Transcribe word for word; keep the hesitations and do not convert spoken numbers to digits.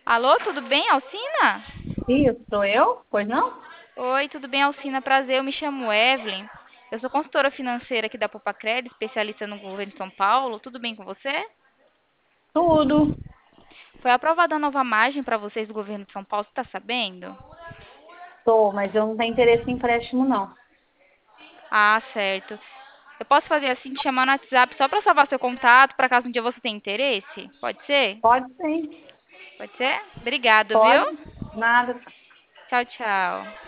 Alô, tudo bem, Alcina? Isso, sou eu? Pois não? Oi, tudo bem, Alcina? Prazer, eu me chamo Evelyn. Eu sou consultora financeira aqui da Popacred, especialista no governo de São Paulo. Tudo bem com você? Tudo. Foi aprovada a nova margem para vocês do governo de São Paulo, você está sabendo? Tô, mas eu não tenho interesse em empréstimo, não. Ah, certo. Eu posso fazer assim, te chamar no WhatsApp só para salvar seu contato, para caso um dia você tenha interesse? Pode ser? Pode sim, Pode ser? Obrigado, viu? pode. Nada. Tchau, tchau.